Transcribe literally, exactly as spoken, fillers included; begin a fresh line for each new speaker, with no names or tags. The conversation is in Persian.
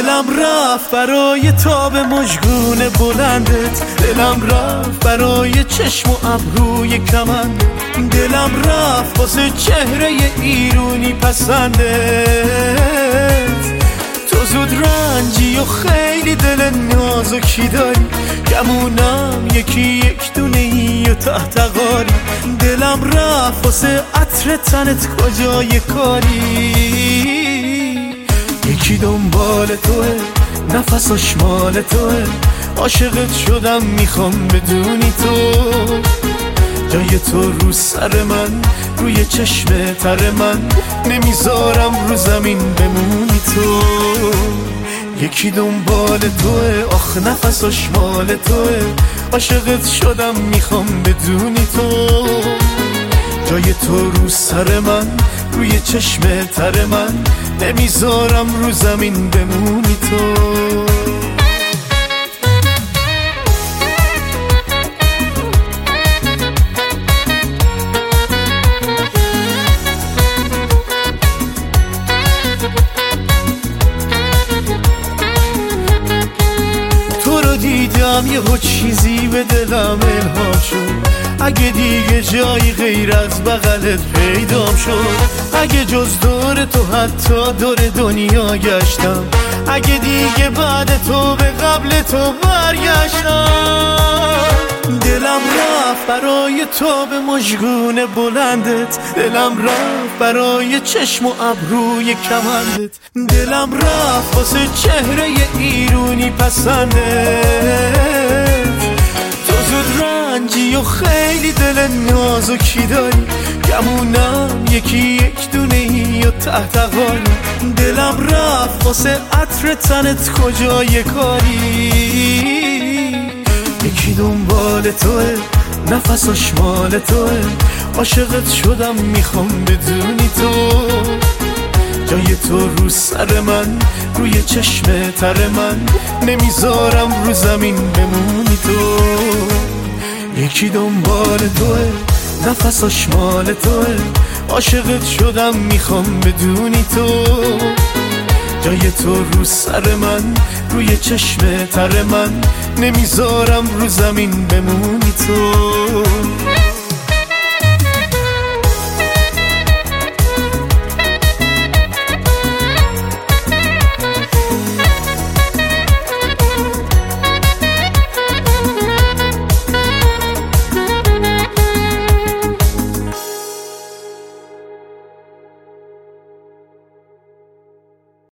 دلم رفت برای تاب مژگون بلندت، دلم رفت برای چشم و ابروی کمند، دلم رفت واسه چهره ایرونی پسندت. تو زود رنجی و خیلی دل نازکی داری، گمونم یکی یک دونه ای و تحت قاری. دلم رفت واسه عطر تنت کجای کاری، یکی دنبال توه نفسش مال توه، عاشقت شدم میخوام بدونی تو، جای تو رو سر من، روی چشم تر من، نمیذارم رو زمین بمونی تو. یکی دنبال توه آخ نفسش مال توه، عاشقت شدم میخوام بدونی تو، جای تو رو سر من، روی چشم تر من، نمیذارم رو زمین بمونی تو. دیدم یه چیزی به دلم الهام شد، اگه دیگه جایی غیر از بغلت پیدام شد، اگه جز دور تو حتی دور دنیا گشتم، اگه دیگه بعد تو به قبل تو برگشتم. دلم رفت برای تو به مژگون بلندت، دلم رفت برای چشم و ابروی کمندت، دلم رفت واسه چهره ایرونی پسندت. تو زود رنجی و خیلی دل نازکی داری، گمونم یکی یک دونه ای و تحت قاری. دلم رفت واسه عطر تنت کجای کاری، یکی دنبال توه نفسش مال توه، عاشقت شدم میخوام بدونی تو، جای تو رو سر من، روی چشم تر من، نمیذارم رو زمین بمونی تو. یکی دنبال توه نفسش مال توه، عاشقت شدم میخوام بدونی تو، جای تو رو سر من، روی چشم تر من، نمیذارم رو زمین بمونی تو.